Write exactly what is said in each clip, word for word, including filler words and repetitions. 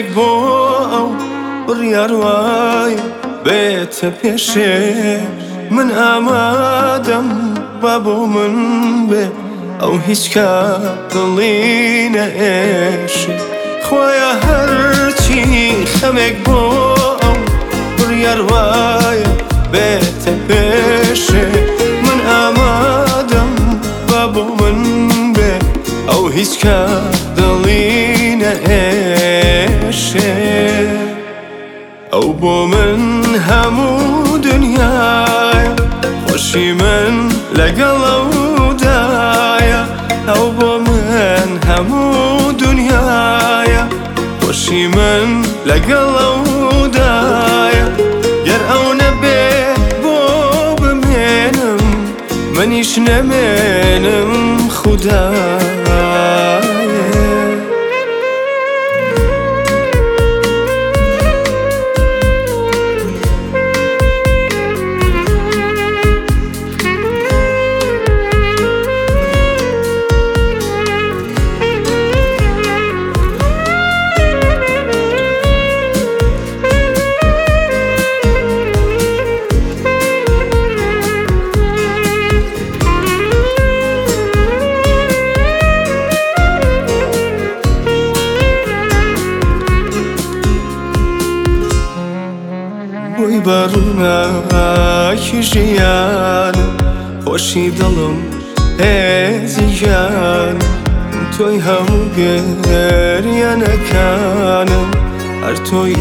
خەمێک بۆ ئەو بڕیاروایە بێتە پێشێ من ئامادەم با بۆ من بێ ئەو هیچ کات دڵی نەئێشێ خۆیە هەرچی خەمێک بۆ ئەو بڕیاروایە بێتە پێشێ من ئامادەم با بۆ من بێ ئەو هیچ کات دڵی نەئێشێ ئەو بۆ من هەموو دنیایە خۆشی من لەگەڵ ئەودایە ئەو بۆ من هەموو دنیایە خۆشی من لەگەڵ ئەودایە گەر ئەو نەبێ بۆ بمێنم منیش نەمێنم خودایە بۆی بەڕووناکی ژیانم خۆشی دڵم هێزی ژیانم تۆی هەموو گەریانەکانم هەر تۆی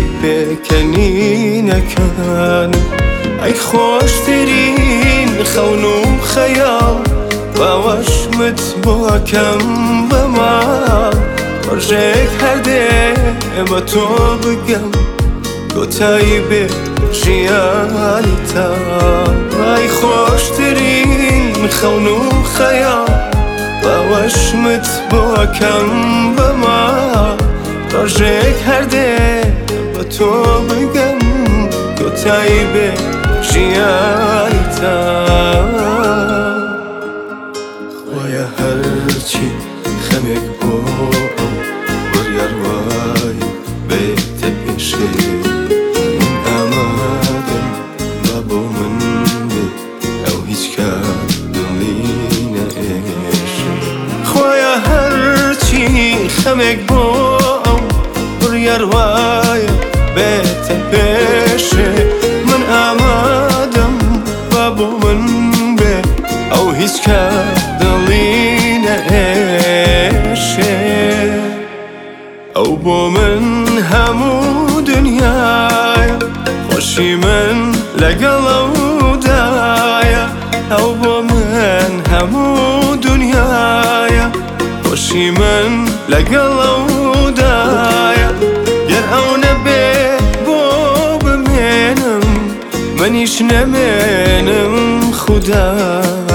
پێکەنینەکانم ئەی خۆشترین خەون و خەیاڵ باوەشمت بۆ ئەکەم بە ماڵ ڕۆژێک هەردێ بە تۆ بگەم کۆتایی بێ ژیانی تام ئای خۆشترین خەون و خەیاڵ باوەشمت بۆ ئەکەم بە ماڵ ڕۆژێک هەردێ بە تۆ بگەم کۆتایی بێ ژیانی تام خۆیە هەرچی خەمێک بۆ ئەو بڕیاروایە بێتە پێشێ خەمێک بۆ ئەو بڕیاروایە بێتە پێشێ من ئامادەم با بۆ من بێ ئەو هیچ کات دڵی نەئێشێ ئەو بۆ من هەموو دنیایە خۆشی من لەگەڵ ئەودایە ئەو بۆ من هەموو دنیایە خۆشی من لەگەڵ ئەودایە گەر ئەو نەبێ بۆ بمێنم منیش نەمێنم خودایە